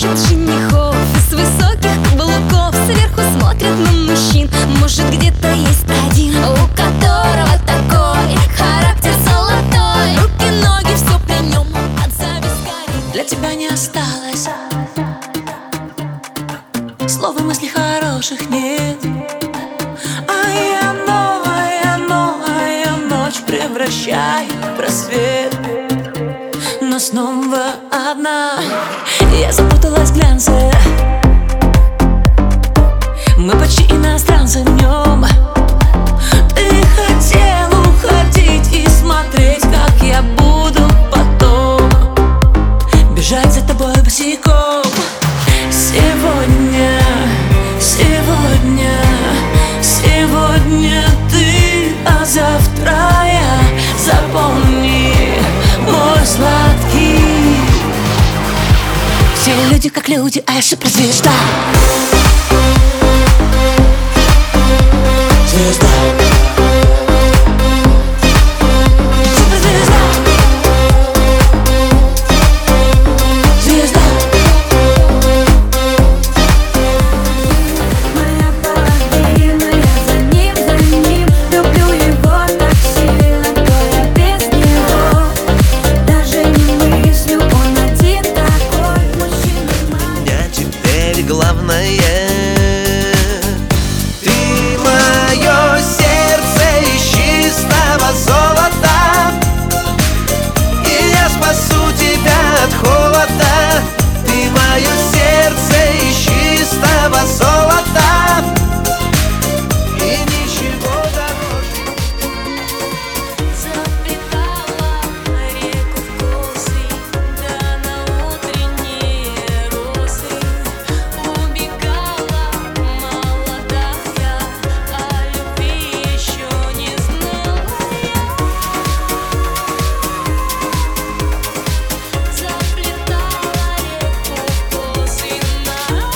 ищут женихов из высоких каблуков, сверху смотрят на мужчин. Может, где-то есть один, у которого такой характер золотой. Руки, ноги, все при нем, от зависть горит. Для тебя не осталось слов и мыслей хороших нет. А я новая ночь превращаю в просвет. Но снова одна я запуталась в глянце. Мы почти иностранцы в нем. Ты хотел уходить и смотреть, как я буду потом бежать за тобой босиком. Сегодня ты, а завтра я. Запомни, мой сладкий. Все люди как люди, а я суперзвезда. Звезда. Главное, ты мое сердце из чистого золота, и я спасу тебя от холода. Ты мое сердце из чистого золота, и ничего дороже. Заплетала реку в косы, да на утренние росы. Убегала молодая, а любви еще не знала я. Заплетала реку в косы, да на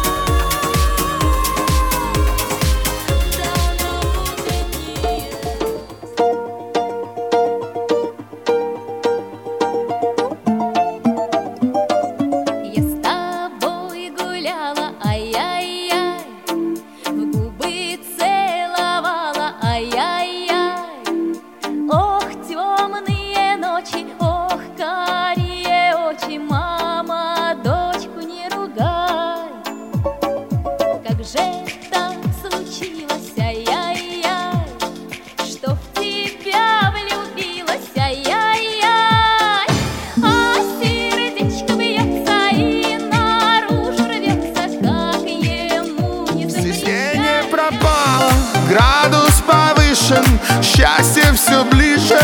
утренние. Я с тобой гуляла, ай-яй-яй, в губы целовала, ай-яй-яй. Ох, темные ночи, ох, карие очи, мама, дочку не ругай. Как же так случилось, ай-яй-яй, что в тебя влюбилась, ай-яй-яй. А сердечко бьется и наружу рвется, как ему не Стеснение запрещай. пропало, градус повышен, счастье все ближе.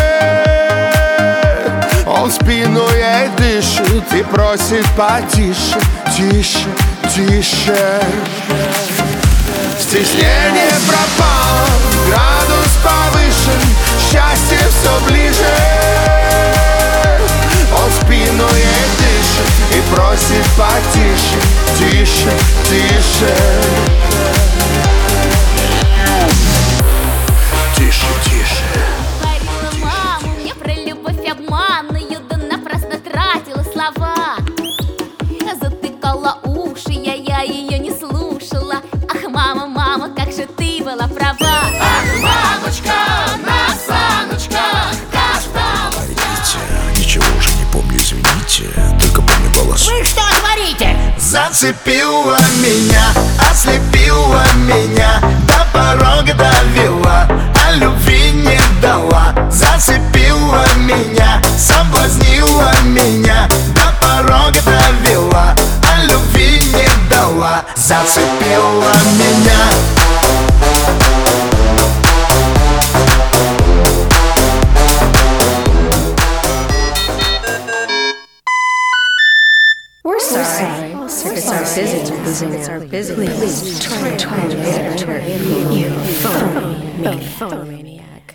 Он спину ей дышит и просит потише, тише, тише. Стеснение пропало, градус повышен, счастье все ближе. Он спину ей дышит и просит потише, тише, тише. Тише, тише. Говорила мама мне про любовь обманную, да напрасно тратила слова. Затыкала уши, я ее не слушала. Ах, мама, мама, как же ты была права. Ах, мамочка, на саночках каталась. Ничего уже не помню, извините, только помню голос. Вы что творите? Зацепила меня, ослепила меня, до порога довела, а любви не дала. Зацепила меня, соблазнила меня, до порога довела, а любви не дала. Зацепила меня. We're sorry. It's our busy. Please try later. You phone maniac.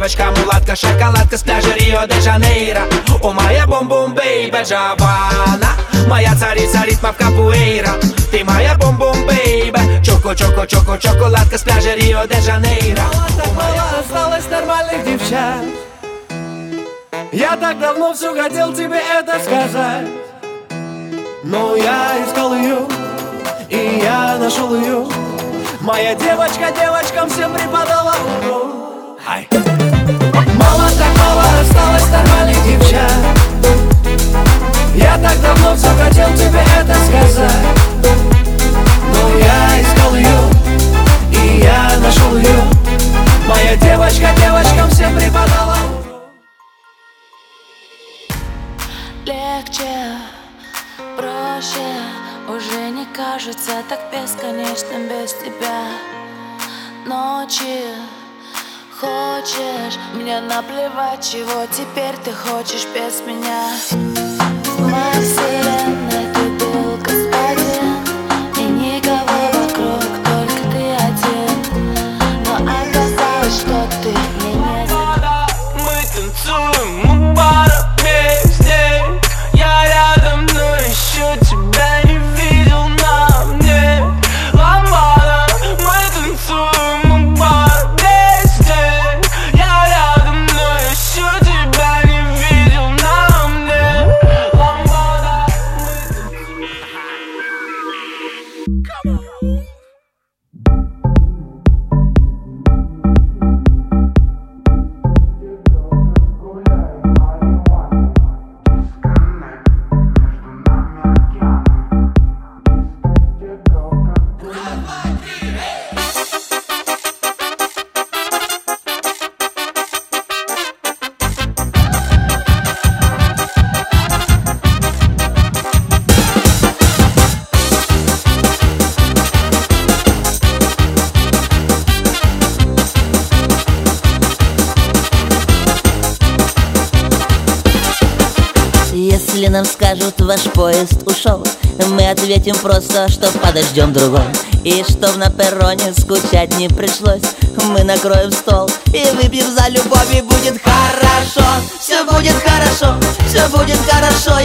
девочка, мулатка, шоколадка с пляжа Рио-де-Жанейро. О, моя бум-бум-бейба, Джованна, моя царица ритмов капуэйра. Ты моя бум-бум-бейба, чоко-чоко-чоко, шоколадка с пляжа Рио-де-Жанейро. Так мало осталось нормальных девчат. Я так давно все хотел тебе это сказать, но я искал ее, и я нашел ее. Моя девочка девочкам всем преподала урок. Мало так мало осталось нормальных девчат. Я так давно все хотел тебе это сказать, но я искал ее, и я нашел ее. Моя девочка девочкам всем преподала урок. Легче, проще, уже не кажется так бесконечным без тебя. Ночи, хочешь, мне наплевать, чего теперь ты хочешь без меня. В моей вселенной ты был господин, и никого вокруг, только ты один. Но оказалось, что ты мне не забыл. Мы танцуем у бара вместе. Я рядом, но еще тебя не видел на мне. Ламбада, мы танцуем у бара вместе. Я рядом, но еще тебя не видел на мне. Ламбада, мы танцуем. Если нам скажут, ваш поезд ушел, мы ответим просто, что подождем другой. И чтоб на перроне скучать не пришлось, мы накроем стол и выпьем за любовь, и будет хорошо. Все будет хорошо, все будет хорошо.